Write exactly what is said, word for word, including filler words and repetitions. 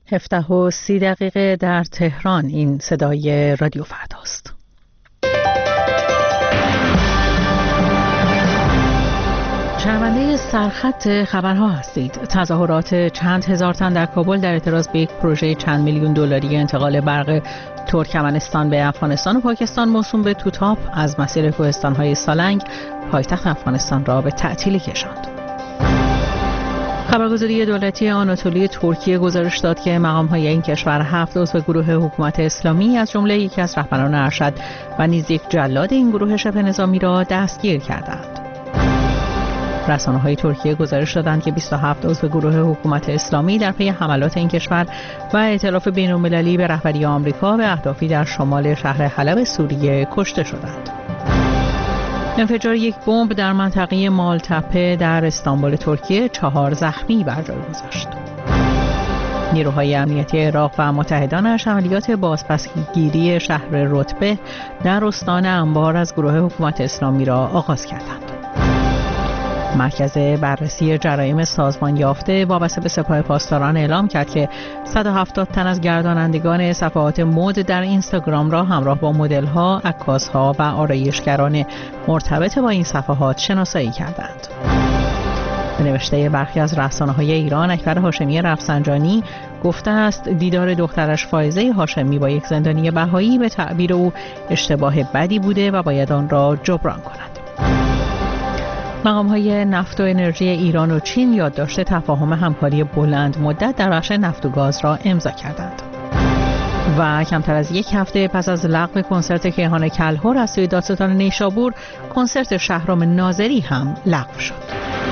هفده و سی دقیقه در تهران. این صدای رادیو فرداست. شنونده سرخط خبرها هستید. تظاهرات چند هزار تن در کابل در اعتراض به یک پروژه چند میلیون دلاری انتقال برق ترکمنستان به افغانستان و پاکستان موسوم به توتاپ از مسیر کوهستان‌های سالنگ پایتخت افغانستان را به تعطیلی کشاند. خبرگزاری دولتی آناتولی ترکیه گزارش داد که مقام‌های این کشور هفت عضو گروه حکومت اسلامی از جمله یکی از رهبران ارشد و نیز یک جلاد این گروه شبه نظامی را دستگیر کردند. رسانه‌های ترکیه گزارش دادند که بیست و هفت عضو گروه حکومت اسلامی در پی حملات این کشور و ائتلاف بین‌المللی به رهبری آمریکا به اهدافی در شمال شهر حلب سوریه کشته شدند. انفجار یک بمب در منطقه مالتپه در استانبول ترکیه چهار زخمی بر جای گذاشت. نیروهای امنیتی عراق و متحدانش عملیات بازپسگیری شهر رتبه در استان انبار از گروه حکومت اسلامی را آغاز کردند. مرکز بررسی جرایم سازمان یافته وابسته به سپاه پاسداران اعلام کرد که صد و هفتاد تن از گردانندگان صفحات مد در اینستاگرام را همراه با مدل‌ها، عکاس‌ها و آرایشگران مرتبط با این صفحات شناسایی کردند. به نوشته برخی از رسانه‌های ایران، اکبر هاشمی رفسنجانی گفته است دیدار دخترش فائزه هاشمی با یک زندانی بهایی به تعبیر او اشتباه بدی بوده و باید آن را جبران کند. مقام‌های نفت و انرژی ایران و چین یادداشت تفاهم همکاری بلند مدت در بخش نفت و گاز را امضا کردند. و کمتر از یک هفته پس از لغو کنسرت کیهان کلهر از سوی دادستان نیشابور، کنسرت شهرام ناظری هم لغو شد.